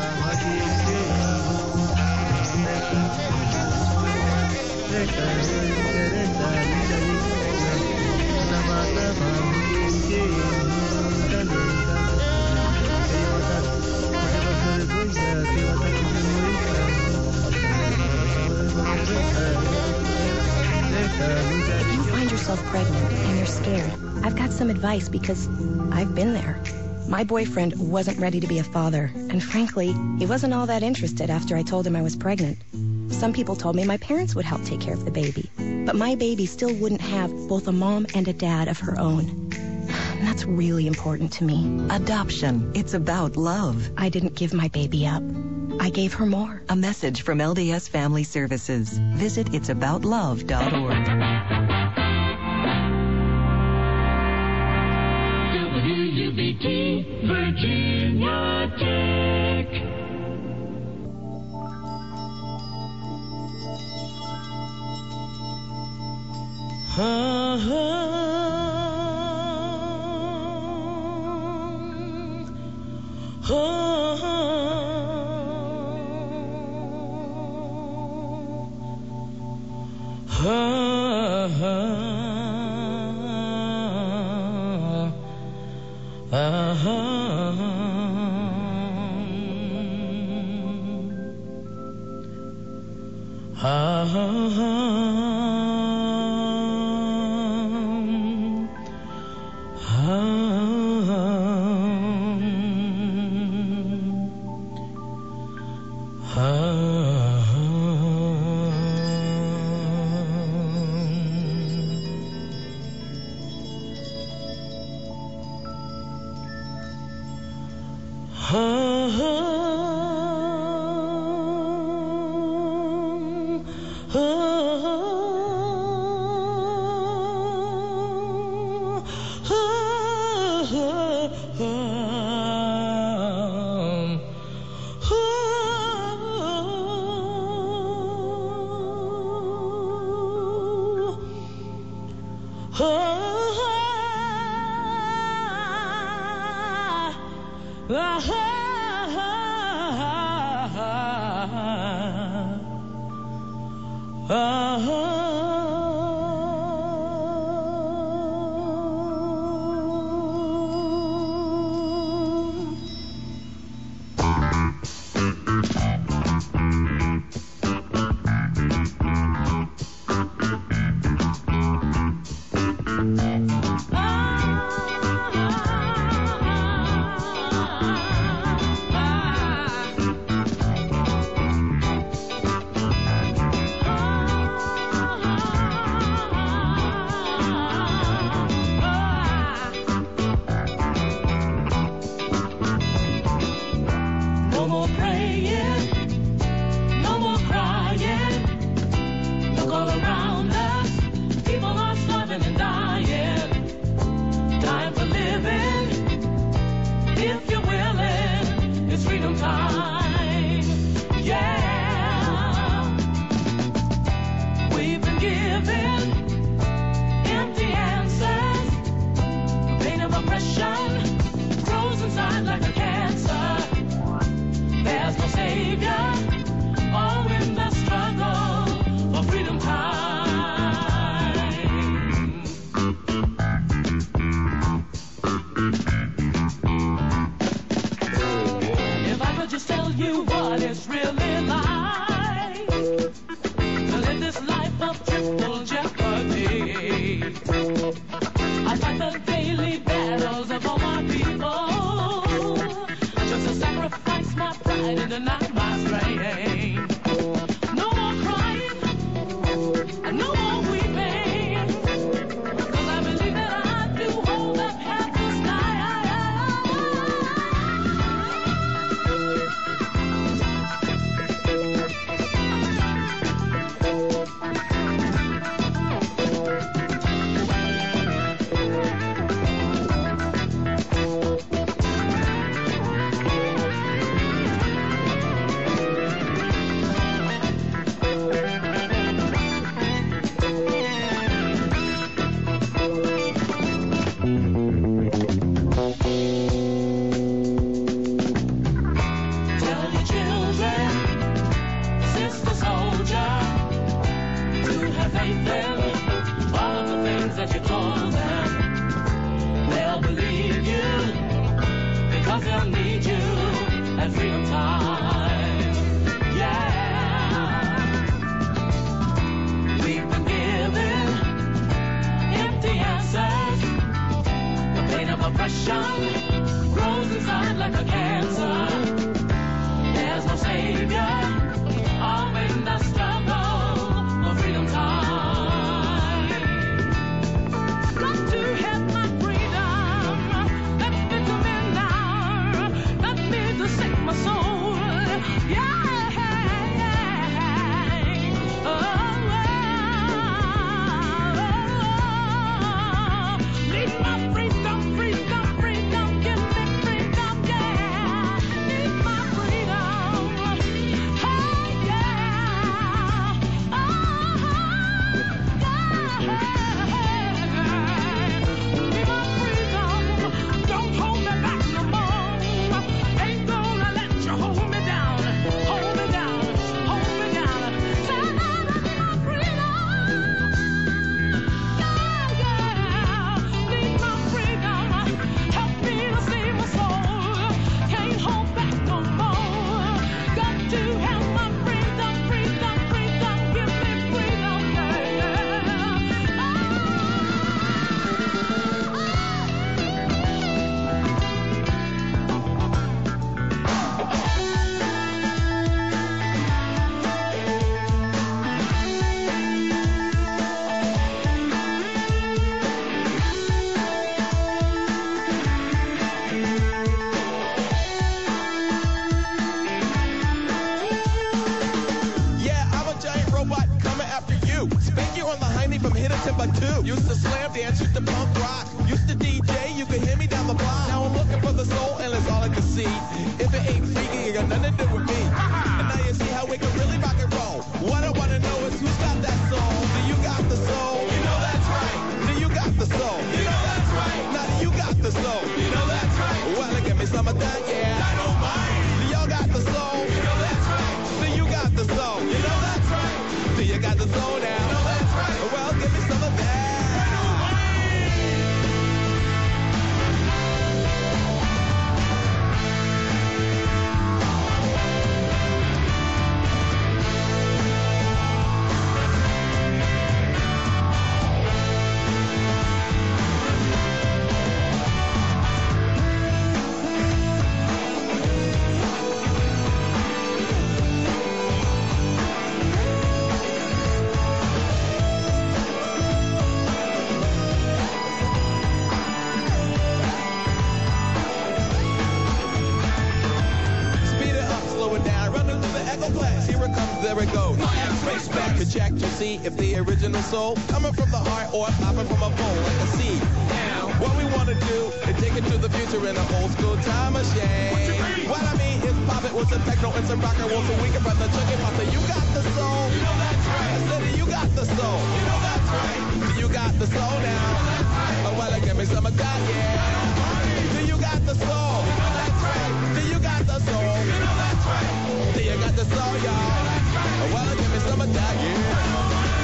If you find yourself pregnant and you're scared, I've got some advice because I've been there. My boyfriend wasn't ready to be a father, and frankly, he wasn't all that interested after I told him I was pregnant. Some people told me my parents would help take care of the baby, but my baby still wouldn't have both a mom and a dad of her own. And that's really important to me. Adoption. It's about love. I didn't give my baby up. I gave her more. A message from LDS Family Services. Visit itsaboutlove.org. WUBT Virginia Tech. that you told them. They'll believe you because they'll need you at freedom time. Yeah. We've been given empty answers. The pain of oppression grows inside like a cancer. There's no savior. All in the struggle for freedom time. Got to have my freedom. Let me come in now. Let me to save my soul. Yeah. Need my freedom, freedom, freedom. Give me freedom, yeah. Need my freedom. Hey, yeah. Need my freedom. Don't hold me back no more. Ain't gonna let you hold me down. Hold me down. Hold me down. Say, I need my freedom. Yeah, yeah. Need my freedom. Help me to save my soul. Can't hold back no more. Got to have my freedom, freedom, freedom. Give me freedom, Yeah, I'm a giant robot coming after you. Spank you on the hiney from here to Timbuktu. Used to slam dance, used to punk rock. Used to DJ, you could hear me down the block. Now I'm looking for the soul, and that's all I can see. If it ain't freaky, it got nothing to do with me. And now you see how we can really rock and roll. What I wanna know is who's got that soul? Do you got the soul? You know that's right. Do you got the soul? You know that's right. Now do you got the soul? You know that's right. Well, give me some of that, yeah. I don't mind. Do y'all got the soul? You know that's right. Do you got the soul? You know that's right. Do you got the soul now? You know that's right. Well, give me some of that. I don't mind. Speed it up, slow it down, run into the echoplex. Here it comes, there it goes. Race back to check to see if the original soul coming from the heart or popping from a bowl like a seed. Now, what we want to do is take it to the future in an old school time machine. What I mean is pop it with some techno and some rock and roll so we can run the chuggy pop. You got the soul. You know that's right. I said you got the soul. You know that's right. Do you got the soul now? Oh, well, give me some of that, yeah. Do you got the soul? You know that's right. Do you got the soul? You know that's right. Do you got the soul, y'all? Oh, well, give me some of that, yeah.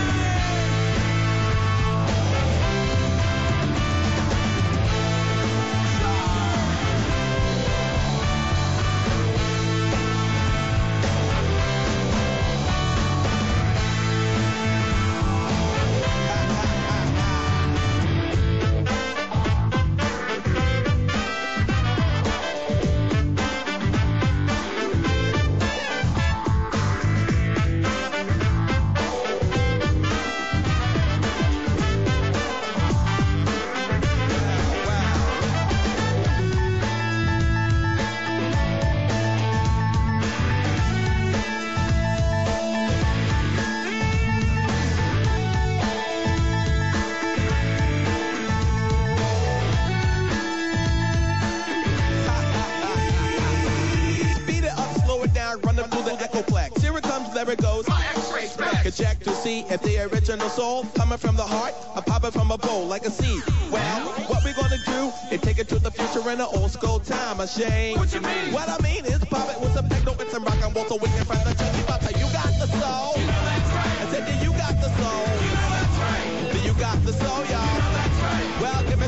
Running through the echoplex. Here it comes, there it goes. Could check to see if the original soul coming from the heart or popping from a bowl like a seed. Well, what we gonna do is take it to the future in an old school time machine. What you mean? What I mean is pop it with some techno and some rock and roll so we can find the chuggy papa. You got the soul. You know that's right. I said, do you got the soul? You know that's right. Do you got the soul, y'all?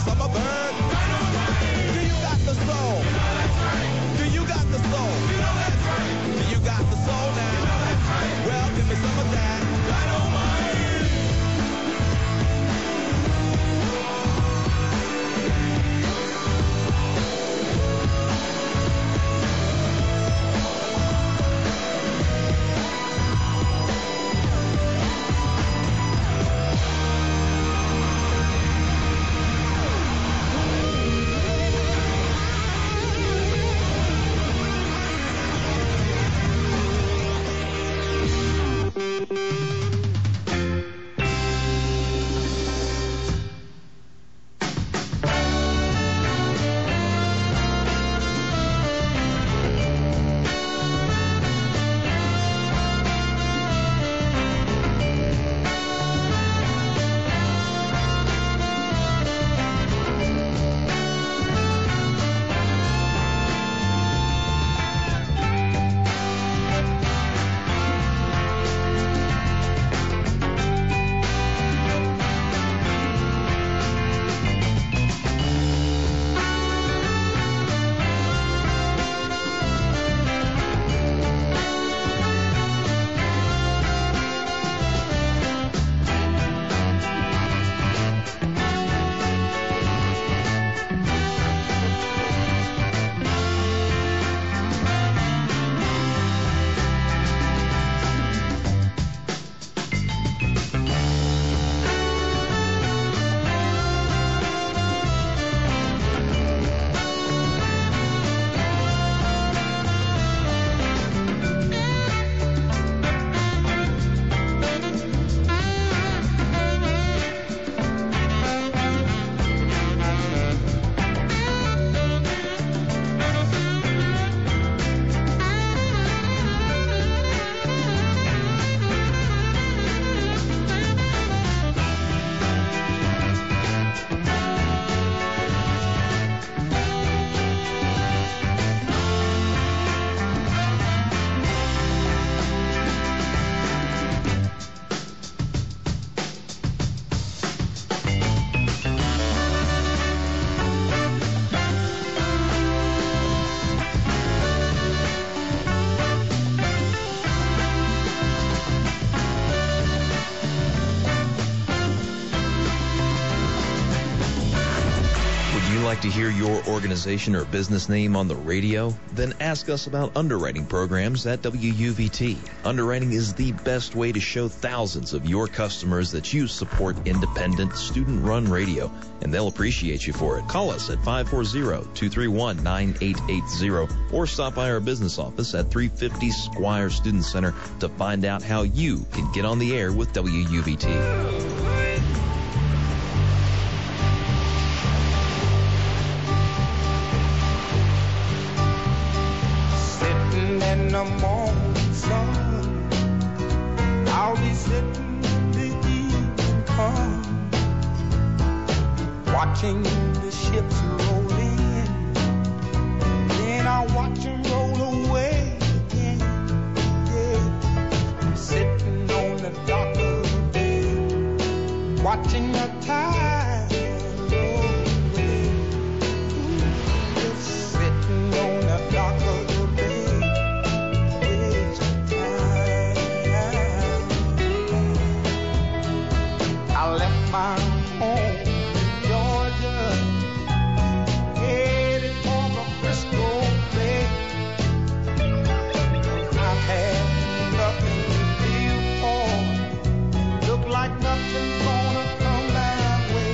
summer burn. Do you got the soul? Do you got the soul? Do you got the soul now? Well, give me some of that. Like to hear your organization or business name on the radio? Then ask us about underwriting programs at WUVT. Underwriting is the best way to show thousands of your customers that you support independent, student-run radio, and they'll appreciate you for it. Call us at 540-231-9880 or stop by our business office at 350 Squire Student Center to find out how you can get on the air with WUVT. In the morning sun, I'll be sitting in the evening come, watching the ships roll in, then I'll watch them roll away again. Yeah. I'm sitting on the dock of the bay, watching the tide roll away. Ooh, sitting on the dock of the bay. I left my home in Georgia, headed for the Frisco Bay. I've had nothing to live for, look like nothing's gonna come my way.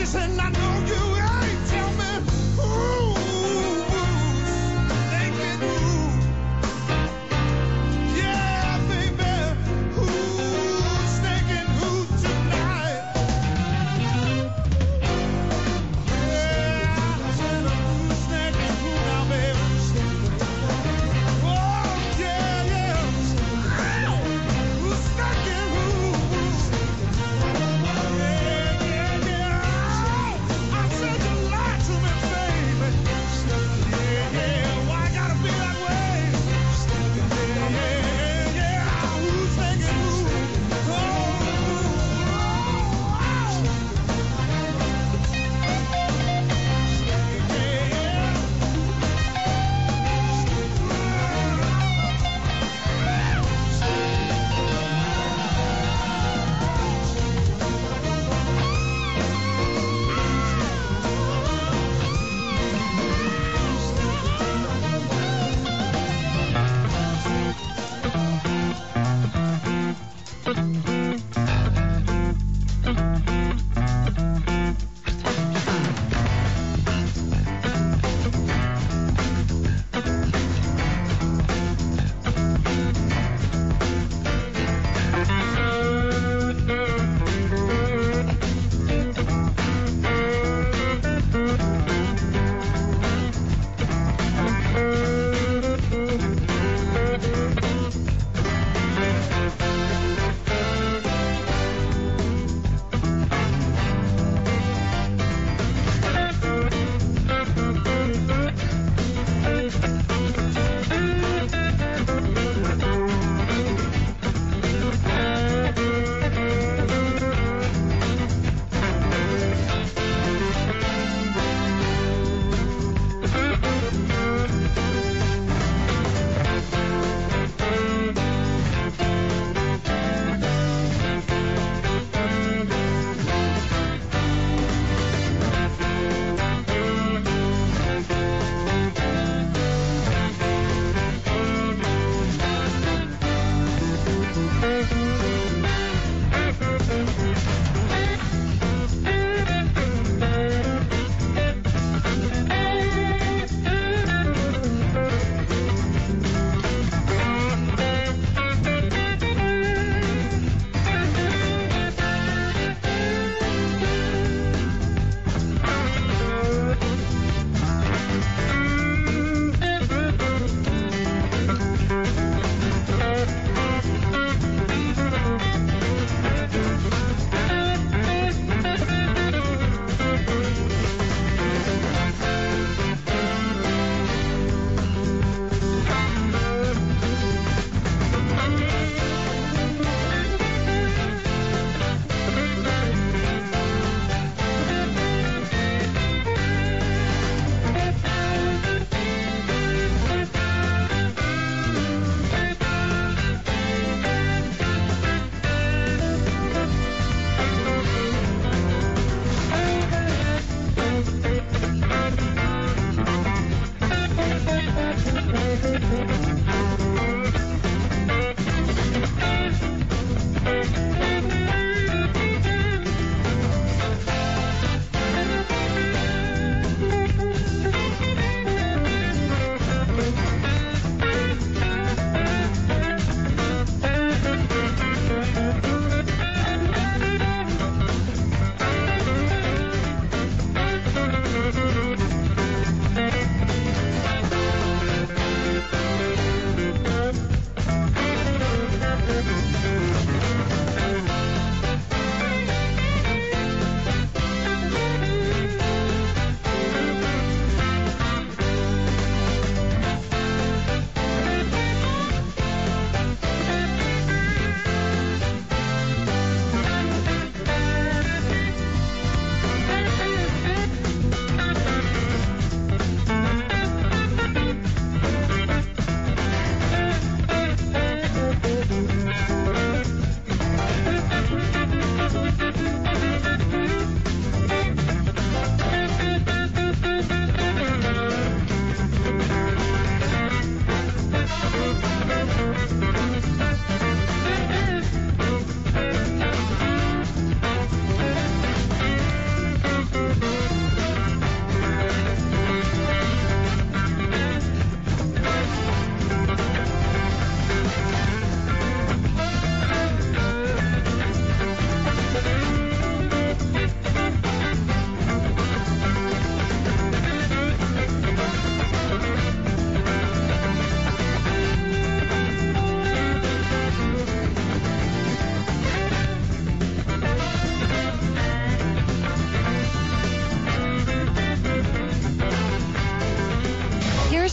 She said, I know you ain't tell me who's thinking who. Yeah, baby, who's thinking who tonight? Yeah, I said, who's thinking who now, baby? Oh, yeah, yeah. Who's thinking who? Yeah, yeah, yeah.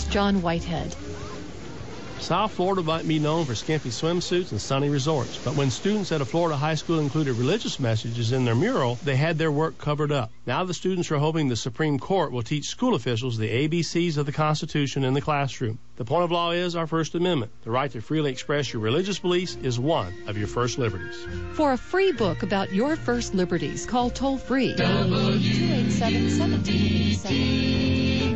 John Whitehead. South Florida might be known for skimpy swimsuits and sunny resorts, but when students at a Florida high school included religious messages in their mural, they had their work covered up. Now the students are hoping the Supreme Court will teach school officials the ABCs of the Constitution in the classroom. The point of law is our First Amendment. The right to freely express your religious beliefs is one of your first liberties. For a free book about your first liberties, call toll-free 287-1787.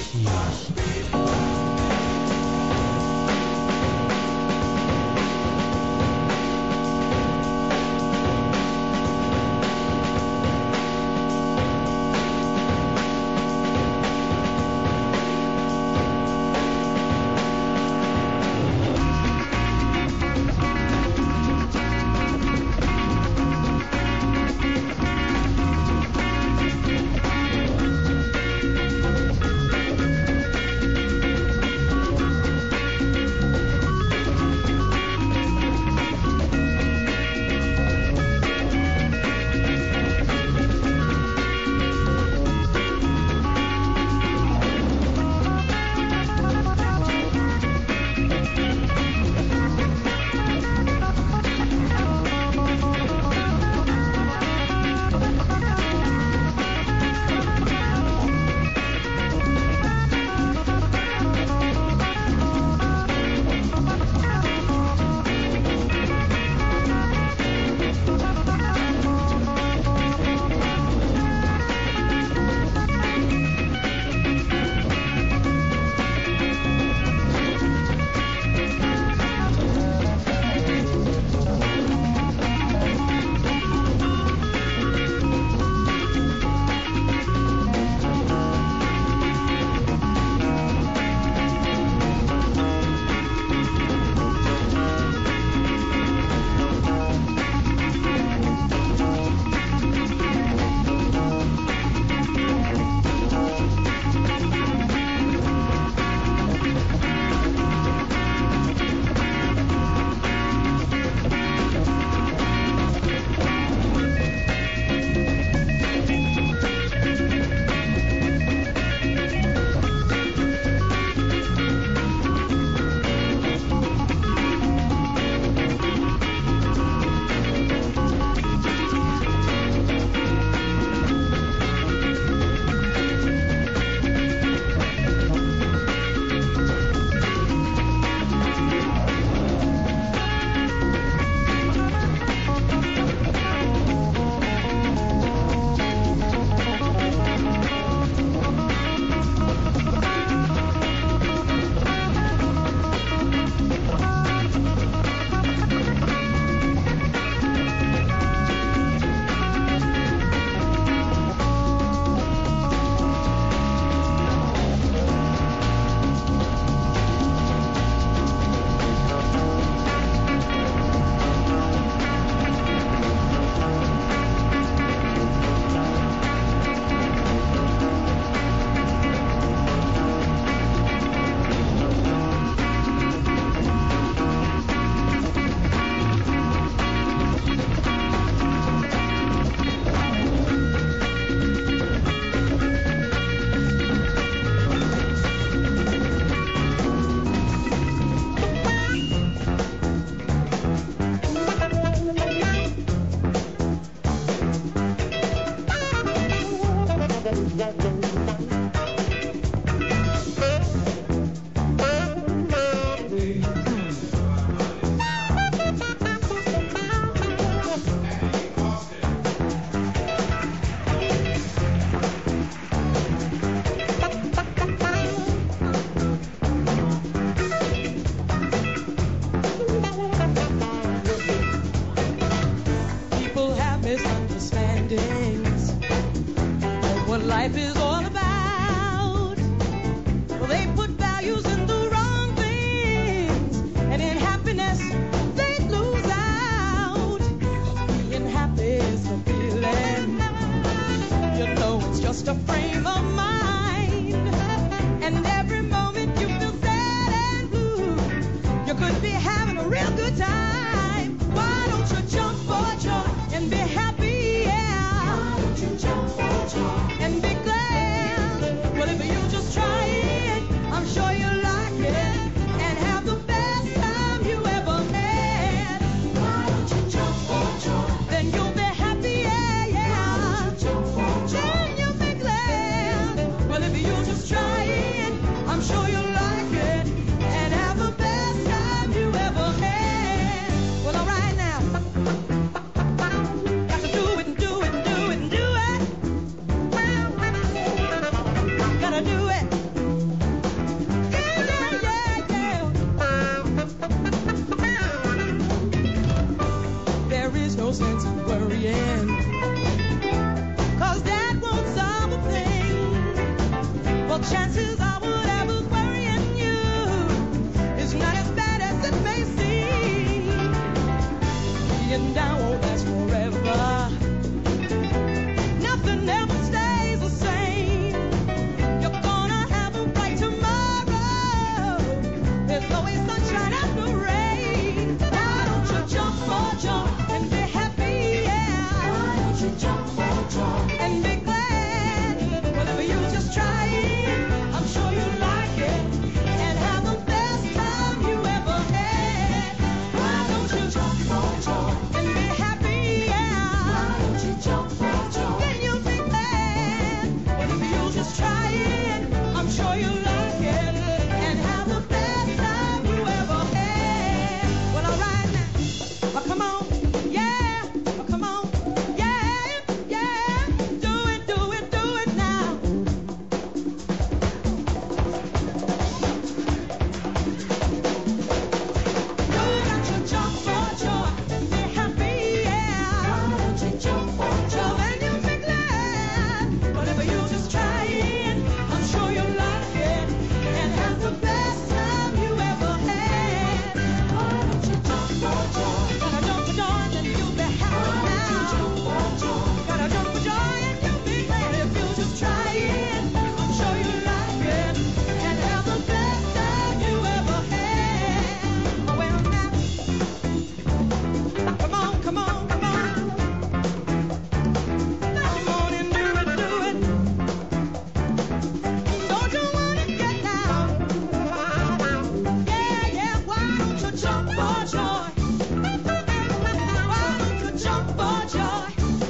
tears. chances are whatever's worrying you is not as bad as it may seem. Being down won't last forever. Nothing ever stays the same. You're gonna have a bright tomorrow. There's always sunshine after rain. Why don't you jump for joy and be happy? Yeah. Why don't you jump for joy and be glad? Whatever you just try it, I'm sure you like it and have the best time you ever had. Why don't you jump for joy and be happy? Yeah. Why don't you jump for joy? Then you'll be glad. Whatever you just try it, I'm sure you like it and have the best time you ever had. Well, all right now. Oh, come on. Yeah. Oh, come on. Yeah. Yeah. Do it, do it, do it now. You got to jump for joy and be happy, yeah. Why don't you jump for joy and you'll be glad. Whatever you just try it, I'm sure you'll like it and have the best time you ever had. Why don't you jump for joy? Gotta jump for joy and you'll be happy now. Gotta jump for joy and you'll be glad if you just try it. I'm sure you'll like it and have the best time you ever had. Oh, well, now. Come on, come on, come on. Come on and do it, do it. Don't you wanna get down? Yeah, yeah, why don't you jump for joy? Why don't you jump for joy?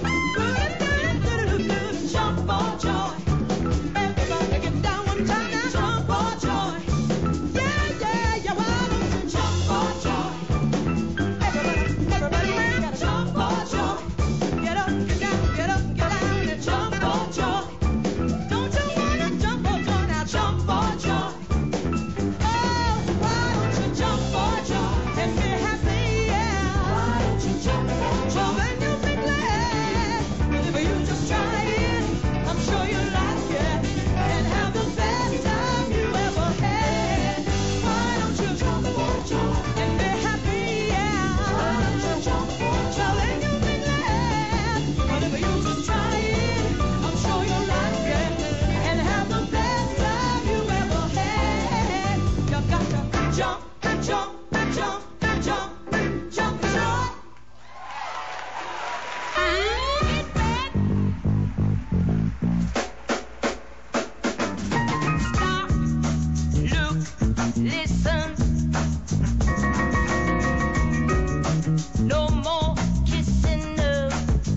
Jump for joy. Everybody get down one time now, jump for joy. Yeah, yeah, yeah, why don't you jump for joy? Everybody gotta jump for joy. Get up, get down, get up, get down and jump for joy. Don't you wanna jump for joy? Now jump for joy. Oh, why don't you jump for joy and be happy? Yeah. Why don't you jump for joy and you'll be glad? Whenever you just try it, I'm sure you like it and have the best time you ever had. Why don't you jump for joy and be happy? Yeah. Why don't you jump for joy and you'll be glad? Whenever you just try it, I'm sure you like it and have the best time you ever had. You got to jump, jump, jump, jump, jump for joy. Get back. Stop, look, listen. No more kissing up.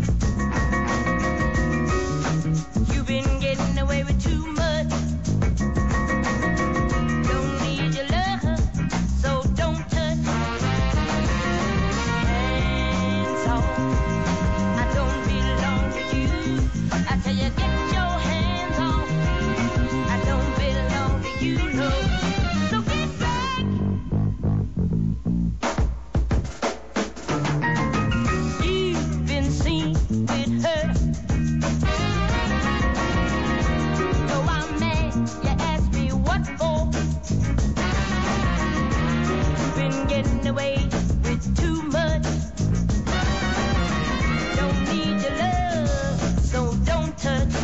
You've been getting away with too much. Don't need your love, so don't touch. Hands off. I don't belong to you. I tell you, get your hands off. I don't belong to you, no. So get back. You've been seen with her. So I'm mad you asked me what for. You've been getting away with too much. Don't need your love, so don't touch.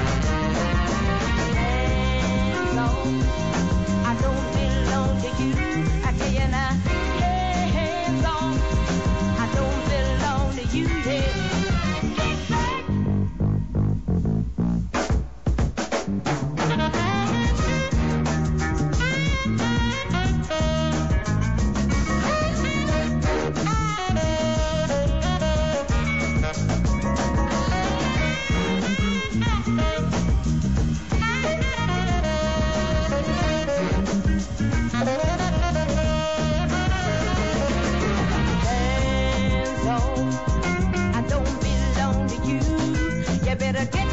Hands off. I don't belong to you. I tell you now, hands off. I don't belong to you, yeah. Get back. Hands off. I don't belong to you. You better get